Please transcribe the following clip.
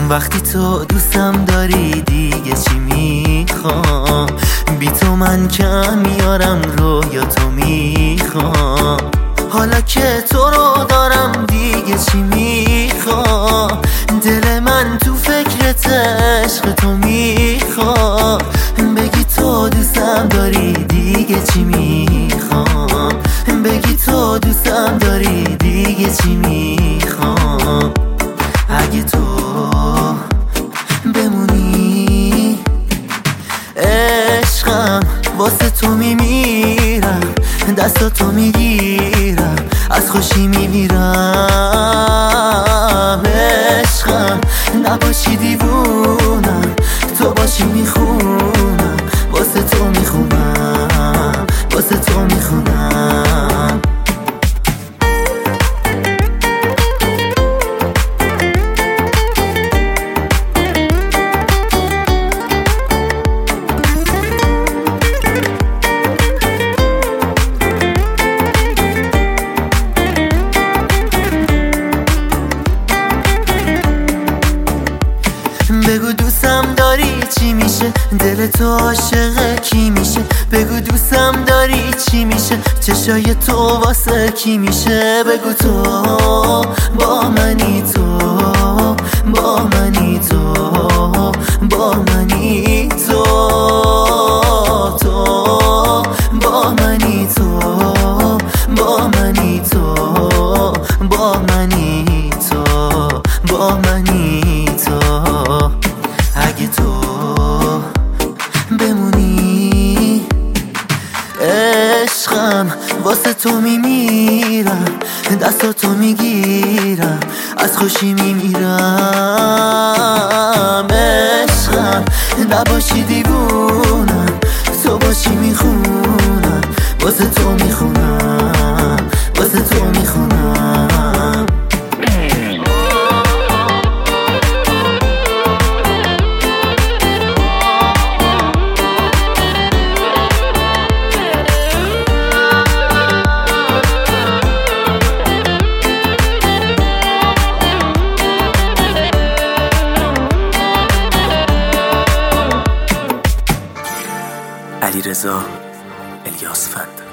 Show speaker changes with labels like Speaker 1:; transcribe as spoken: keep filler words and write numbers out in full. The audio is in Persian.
Speaker 1: وقتی تو دوستم داری دیگه چی میخوام؟ بی تو من کم میارم رویا تو میخوام. حالا که تو رو دارم دیگه چی میخوام؟ دل من تو فکرت عشق تو میخوام. بگی تو دوستم داری دیگه چی میخوام؟ بگی تو دوستم داری دیگه چی میخوام؟ اگه تو بمونی عشقم واسه تو میمیرم، دستاتو میگیرم از خوشی میمیرم. عشقم نباشی دیوونم، تو باشی میخونم، واسه تو میخونم، واسه تو میخونم. بگو دوستم داری چی میشه؟ دل تو عاشق کی میشه؟ بگو دوستم داری چی میشه؟ چشای تو واسه کی میشه؟ بگو تو با منی، تو با منی، تو با منی، تو تو با منی، تو با منی، تو با منی، تو با منی، تو. اگه تو بمونی عشقم واسه تو میمیرم، دستاتو میگیرم از خوشی میمیرم. عشقم نباشی دیوونم، تو باشی میخونم، واسه تو میخونم، واسه تو میخونم. علیرضا الیاس فند.